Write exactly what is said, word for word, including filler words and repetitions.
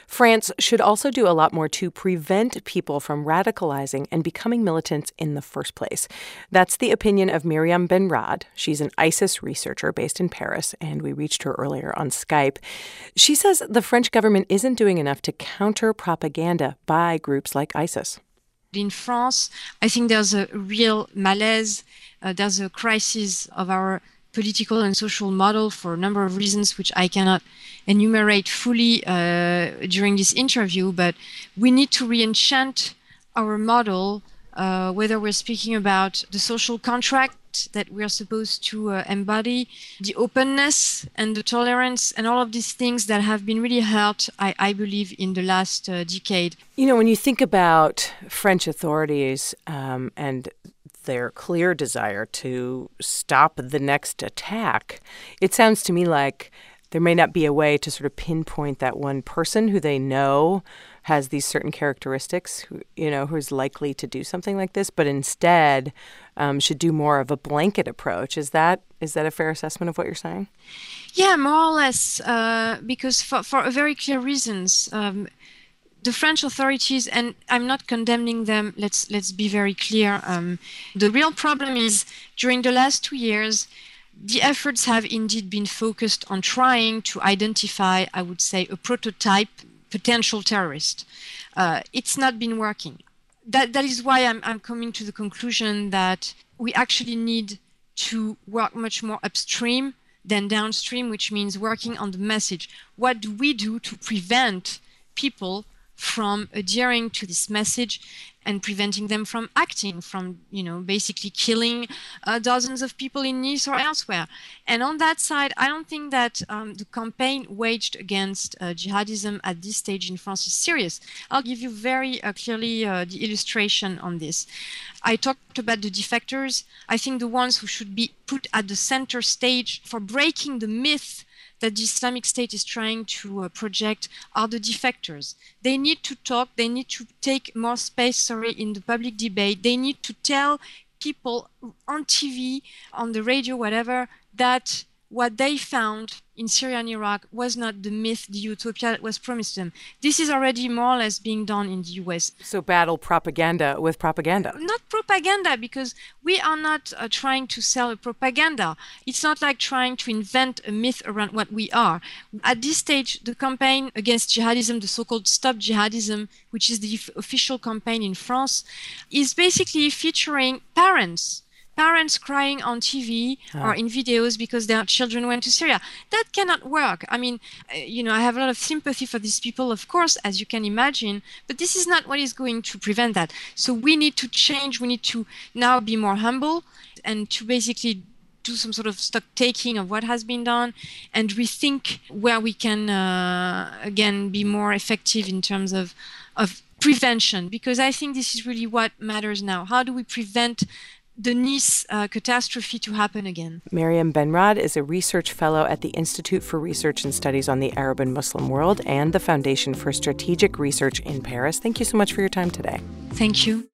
France should also do a lot more to prevent people from radicalizing and becoming militants in the first place. That's the opinion of Miriam Benrad. She's an ISIS researcher based in Paris, and we reached her earlier on Skype. She says the French government isn't doing enough to counter propaganda by groups like ISIS. In France, I think there's a real malaise. Uh, there's a crisis of our political and social model for a number of reasons, which I cannot enumerate fully uh, during this interview. But we need to re-enchant our model, uh, whether we're speaking about the social contract that we are supposed to uh, embody, the openness and the tolerance, and all of these things that have been really hurt, I, I believe, in the last uh, decade. You know, when you think about French authorities um, and their clear desire to stop the next attack, it sounds to me like there may not be a way to sort of pinpoint that one person who they know has these certain characteristics, who, you know, who's likely to do something like this, but instead um, should do more of a blanket approach. Is that is that a fair assessment of what you're saying? Yeah, more or less, uh, because for, for very clear reasons. Um, The French authorities, and I'm not condemning them, let's let's be very clear. Um, the real problem is, during the last two years, the efforts have indeed been focused on trying to identify, I would say, a prototype potential terrorist. Uh, it's not been working. That that is why I'm I'm coming to the conclusion that we actually need to work much more upstream than downstream, which means working on the message. What do we do to prevent people from adhering to this message and preventing them from acting, from, you know, basically killing uh, dozens of people in Nice or elsewhere. And on that side, I don't think that um, the campaign waged against uh, jihadism at this stage in France is serious. I'll give you very uh, clearly uh, the illustration on this. I talked about the defectors. I think the ones who should be put at the center stage for breaking the myth that the Islamic State is trying to uh, project are the defectors. They need to talk, they need to take more space, sorry, in the public debate. They need to tell people on T V, on the radio, whatever, that what they found in Syria and Iraq was not the myth, the utopia that was promised them. This is already more or less being done in the U S. So battle propaganda with propaganda. Not propaganda, because we are not uh, trying to sell a propaganda. It's not like trying to invent a myth around what we are. At this stage, the campaign against jihadism, the so-called Stop Jihadism, which is the f- official campaign in France, is basically featuring parents. Parents crying on T V oh. or in videos because their children went to Syria. That cannot work. I mean, you know, I have a lot of sympathy for these people, of course, as you can imagine, but this is not what is going to prevent that. So we need to change. We need to now be more humble and to basically do some sort of stock taking of what has been done and rethink where we can, uh, again, be more effective in terms of, of prevention, because I think this is really what matters now. How do we prevent the Nice uh, catastrophe to happen again? Miriam Benrad is a research fellow at the Institute for Research and Studies on the Arab and Muslim World and the Foundation for Strategic Research in Paris. Thank you so much for your time today. Thank you.